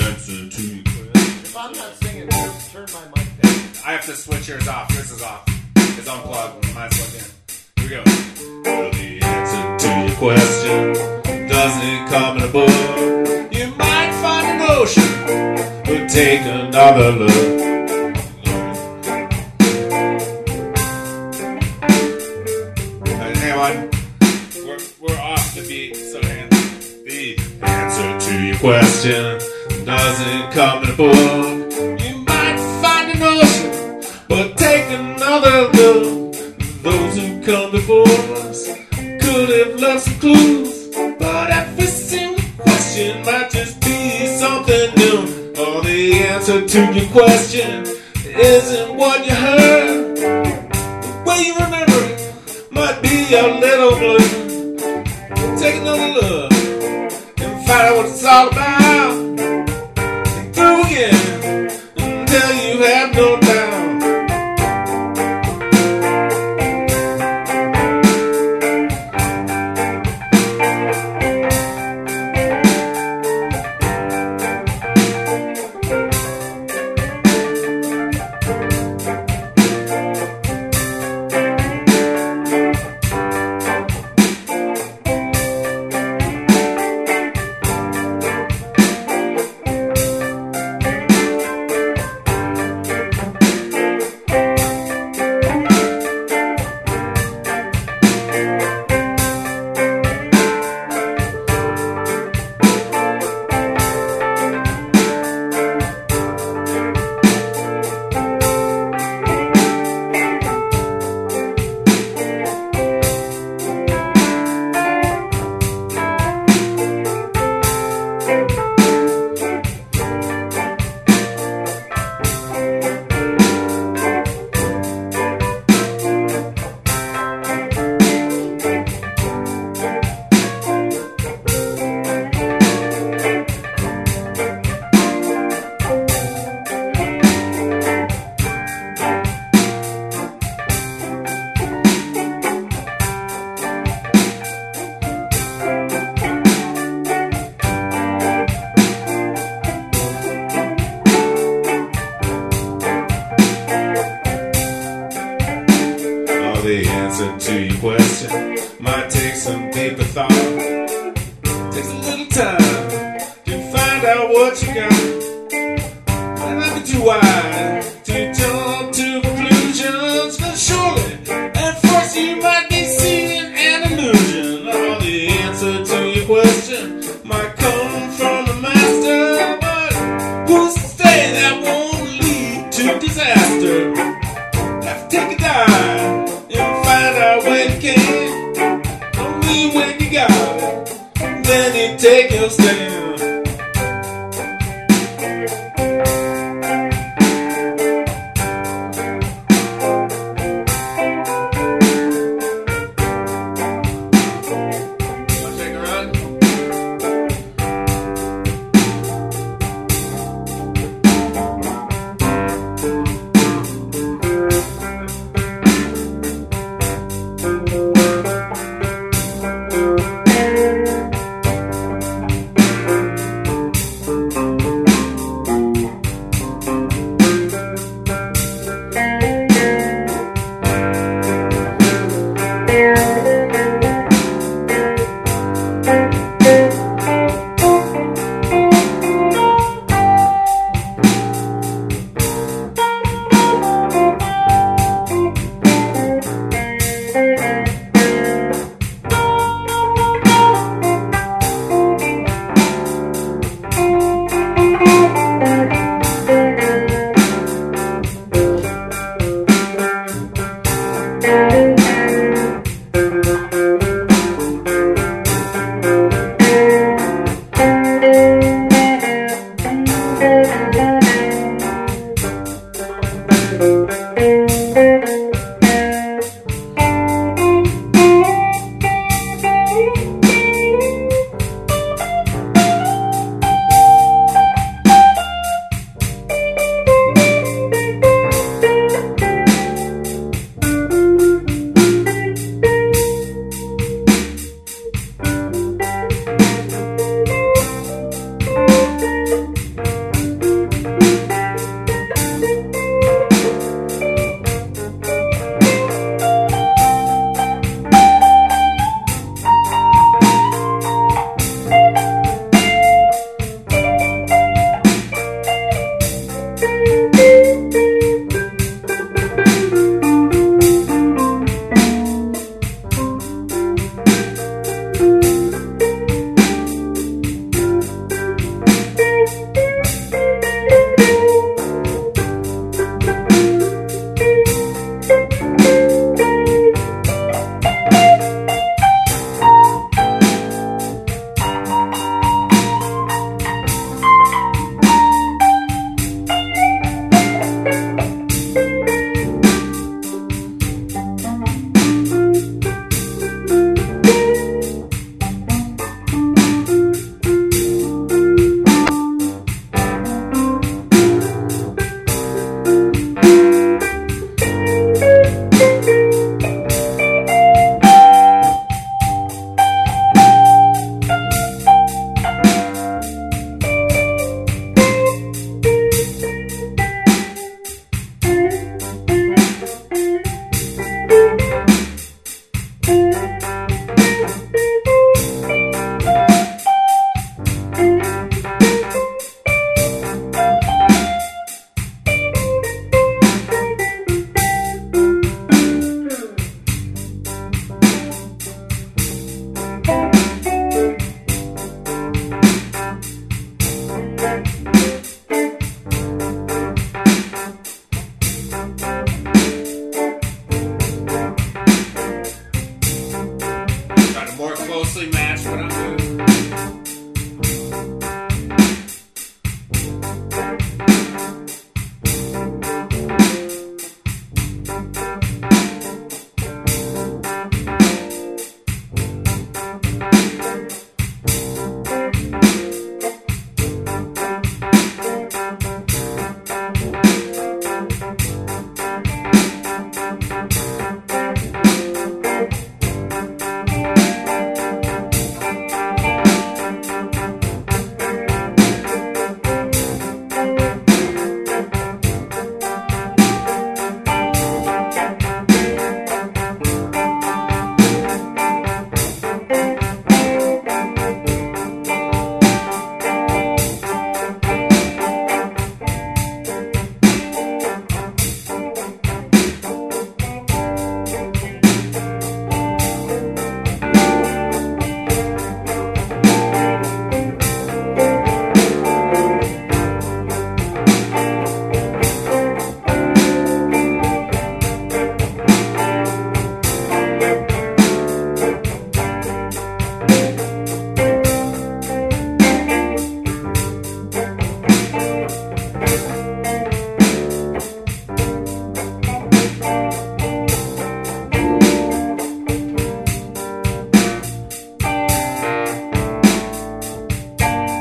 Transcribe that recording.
answer to your question. If I'm not singing, just turn my mic down. I have to switch yours off. Yours is off. It's unplugged. Mine's plugged in. Here we go. Well, the answer to your question doesn't come in a book. You might find an ocean, but take another look. Hang on. We're off the beat, so hang on. The answer to your question doesn't come in a book. You might find an ocean, but take another look. Those who come before us could have left some clues, but every single question might just be something new. Or the answer to your question isn't what you heard. The way you remember it might be a little blue. Take another look and find out what it's all about. And through again until you have no doubt. The answer to your question might take some deeper thought. Takes a little time to find out what you got. Might not be too wide.